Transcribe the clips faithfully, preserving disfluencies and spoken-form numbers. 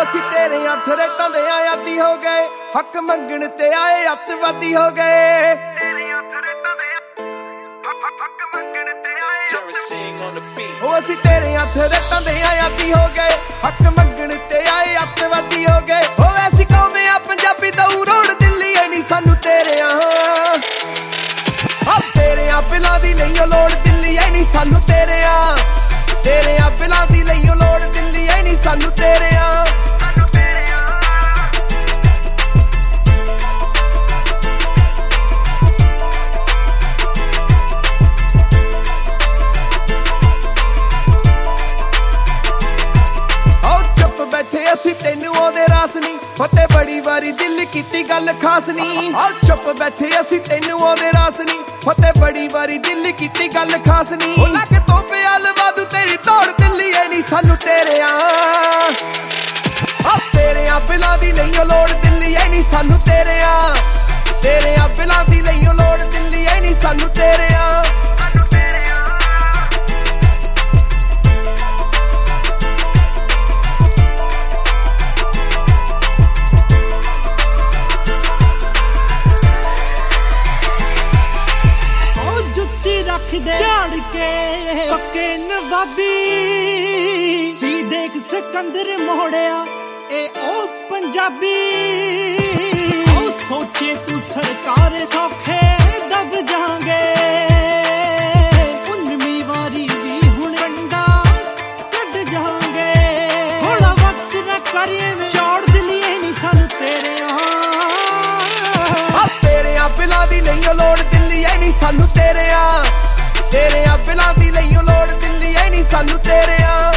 ਅਸੀਂ ਤੇਰੇ ਹੱਥ ਰੇਟਾਂ ਦੇ ਆਦੀ ਹੋ ਗਏ, ਹੱਕ ਮੰਗਣ ਤੇ ਆਏ ਅੱਤਵਾਦੀ ਹੋ ਗਏ। ਉਹ ਅਸੀਂ ਤੇਰੇ ਹੱਥ ਰੇਟਾਂ ਦੇ ਆਦੀ ਹੋ ਗਏ, ਹੱਕ ਮੰਗਣ ਤੇ ਆਏ ਅੱਤਵਾਦੀ ਹੋ ਗਏ। ਉਹ ਐਸੀ ਕੌਮ ਆ ਪੰਜਾਬੀ ਦਊ ਰੋੜ ਦਿੱਲੀ ਐ ਨੀ ਸਾਨੂੰ ਤੇਰਿਆਂ, ਆ ਤੇਰਿਆਂ ਬਿਲਾਂ ਦੀ ਨਹੀਂ ਲੋੜ ਦਿੱਲੀ ਐ ਨੀ ਸਾਨੂੰ ਤੇਰਿਆਂ, ਤੇਰਿਆਂ ਬਿਲਾਂ ਦੀ ਨਹੀਂ ਲੋੜ ਦਿੱਲੀ ਐ ਨੀ ਸਾਨੂੰ ਤੇਰਿਆਂ। ਅਸੀਂ ਤੈਨੂੰ ਆਉਂਦੇ ਰਾਸ ਨੀ, ਫਤਿਹ ਬੜੀ ਵਾਰੀ ਦਿਲ ਕੀਤੀ ਗੱਲ ਖਾਸ ਨੀ। ਆ ਚੁੱਪ ਬੈਠੇ ਅਸੀਂ ਤੈਨੂੰ ਆਉਂਦੇ ਰਾਸ ਨੀ, ਫਤਿਹ ਬੜੀ ਵਾਰੀ ਦਿਲ ਕੀਤੀ ਗੱਲ ਖਾਸ ਨੀ। ਉਹ ਲੱਗ ਤੋਂ ਪਿਆ ਲਵਾਦੂ ਤੇਰੀ ਤੋੜ ਦਿੱਲੀ ਐ ਨੀ ਸਾਨੂੰ ਤੇਰਿਆਂ, ਆ ਤੇਰਿਆਂ ਬਿਲਾਂ ਦੀ ਨਹੀਂ ਲੋੜ ਦਿੱਲੀ ਐ ਨੀ ਸਾਨੂੰ ਤੇਰਿਆਂ, ਤੇਰਿਆਂ ਬਿਲਾਂ ਦੀ ਨਹੀਂ ਲੋੜ ਦਿੱਲੀ ਐ ਨੀ ਸਾਨੂੰ ਤੇਰਿਆਂ। ਝਾੜ ਕੇ ਪੱਕੇ ਨਵਾਬੀ ਸੀ ਦੇਖ ਸਿਕੰਦਰ ਮੋੜਿਆ ਇਹ ਉਹ ਪੰਜਾਬੀ। ਉਹ ਸੋਚੇ ਤੂੰ ਸਰਕਾਰ ਸੌਖੇ ਦਬ ਜਾਗੇ, ਉਨਵੀਂ ਵਾਰੀ ਵੀ ਹੁਣ ਕੰਡਾ ਕੱਢ ਜਾਗੇ। ਥੋੜਾ ਵਕਤ ਨਾ ਕਰੀਏ ਮੈਂ ਚੌੜ ਦਿੱਲੀਏ ਨੀ ਸਾਨੂੰ ਤੇਰਿਆਂ, ਆ ਤੇਰਿਆਂ ਬਿਲਾਂ ਦੀ ਨਹੀਂ ਲੋੜ ਦਿੱਲੀ ਐ ਨੀ ਸਾਨੂੰ ਤੇਰਿਆਂ, ਤੇਰਿਆਂ ਬਿਲਾਂ ਦੀ ਨਹੀਂ ਲੋੜ ਦਿੱਲੀ ਐ ਨੀ ਸਾਨੂੰ ਤੇਰਿਆਂ।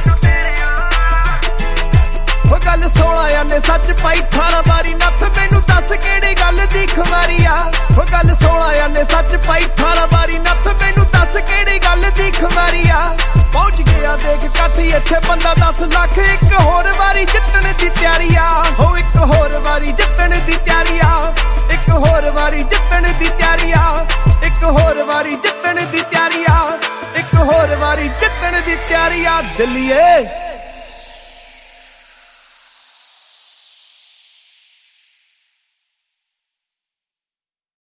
ਉਹ ਗੱਲ ਸੋਲਾਂ ਨੇ ਸੱਚ ਪਾਈ ਅਠਾਰਾਂ ਵਾਰੀ ਨੱਥ, ਮੈਨੂੰ ਦੱਸ ਕਿਹੜੀ ਗੱਲ ਦੀ ਖੁਮਾਰੀ ਆ। ਉਹ ਗੱਲ ਸੋਲਾਂ ਨੇ ਸੱਚ ਪਾਈ ਅਠਾਰਾਂ ਵਾਰੀ ਨੱਥ, ਮੈਨੂੰ ਦੱਸ ਕਿਹੜੀ ਗੱਲ ਦੀ ਖੁਮਾਰੀ ਆ। ਪਹੁੰਚ ਗਿਆ ਦੇਖ ਕਾਠੀ ਇੱਥੇ ਬੰਦਾ ਦਸ ਲੱਖ, ਇੱਕ ਹੋਰ ਵਾਰੀ ਜਿੱਤਣ ਦੀ ਤਿਆਰੀ ਆ। ਹੋ ਇੱਕ ਹੋਰ ਵਾਰੀ ਜਿੱਤਣ ਦੀ ਤਿਆਰੀ ਆ, ਇੱਕ ਹੋਰ ਵਾਰੀ ਜਿੱਤਣ ਦੀ ਤਿਆਰੀ ਆ, ਇੱਕ ਹੋਰ ਵਾਰੀ ਜਿੱਤਣ ਦੀ ਤਿਆਰੀ ਆ, ਇੱਕ ਹੋਰ ਵਾਰੀ ਜਿੱਤਣ ਦੀ ਤਿਆਰੀ ਆ ਦਿੱਲੀਏ।